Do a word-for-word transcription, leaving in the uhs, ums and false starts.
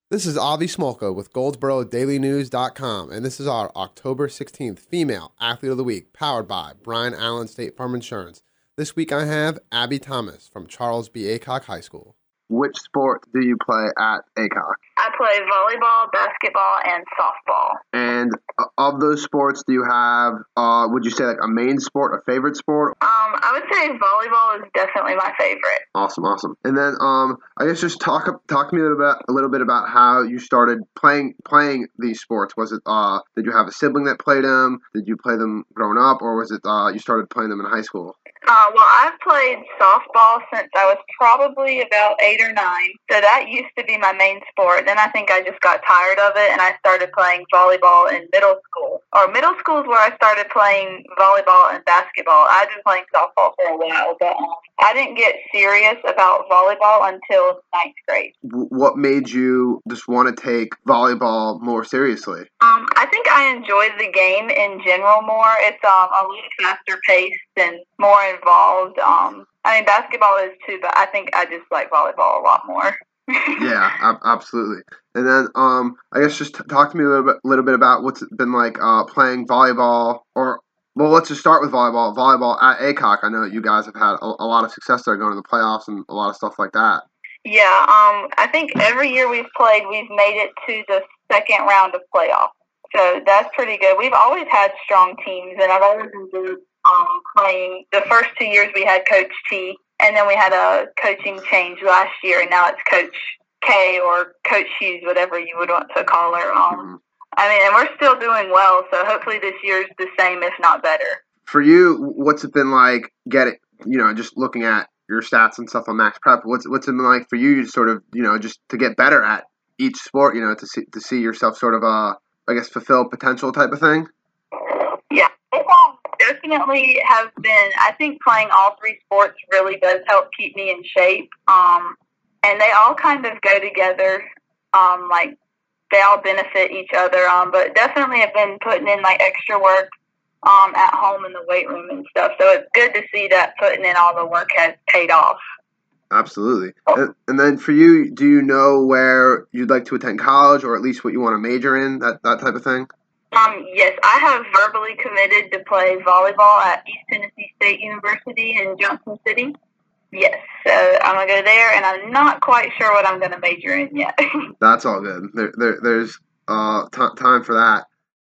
This is Avi Smolka with Goldsboro Daily News dot com, and this is our October sixteenth Female Athlete of the Week, powered by Brian Allen State Farm Insurance. This week I have Abby Thomas from Charles B. Aycock High School. Which sport do you play at Aycock? I play volleyball, basketball, and softball. And uh, of those sports, do you have, uh, would you say like a main sport, a favorite sport? Um, I would say volleyball is definitely my favorite. Awesome, awesome. And then, um, I guess just talk talk to me a little bit, a little bit about how you started playing playing these sports. Was it, uh, did you have a sibling that played them? Did you play them growing up, or was it, uh, you started playing them in high school? Uh, well, I've played softball since I was probably about eight or nine, so that used to be my main sport. Then I think I just got tired of it, and I started playing volleyball in middle school. Or middle school is where I started playing volleyball and basketball. I've been playing softball for a while, but um, I didn't get serious about volleyball until ninth grade. What made you just want to take volleyball more seriously? Um, I think I enjoy the game in general more. It's um, a little faster paced and more involved. Um, I mean, basketball is too, but I think I just like volleyball a lot more. Yeah, ab- absolutely. And then, um, I guess just t- talk to me a little bit, little bit about what's it been like uh, playing volleyball, or well, let's just start with volleyball. Volleyball at Aycock. I know that you guys have had a, a lot of success there, going to the playoffs and a lot of stuff like that. Yeah, um, I think every year we've played, we've made it to the second round of playoffs. So that's pretty good. We've always had strong teams, and I've always enjoyed um, playing. The first two years we had Coach T, and then we had a coaching change last year, and now it's Coach K or Coach Hughes, whatever you would want to call her. Um, mm-hmm. I mean, and we're still doing well, so hopefully this year's the same, if not better. For you, what's it been like getting, you know, just looking at your stats and stuff on Max Prep, what's what's it been like for you to sort of, you know, just to get better at each sport, you know, to see to see yourself sort of, uh, I guess, fulfill potential type of thing? Yeah, it um, definitely has been. I think playing all three sports really does help keep me in shape, um, and they all kind of go together, um, like they all benefit each other, um, but definitely have been putting in like extra work Um, at home in the weight room and stuff. So it's good to see that putting in all the work has paid off. Absolutely. And, and then for you, do you know where you'd like to attend college, or at least what you want to major in, that, that type of thing? Um, yes, I have verbally committed to play volleyball at East Tennessee State University in Johnson City. Yes, so I'm going to go there, and I'm not quite sure what I'm going to major in yet. That's all good. There, there, there's uh, t- time for that.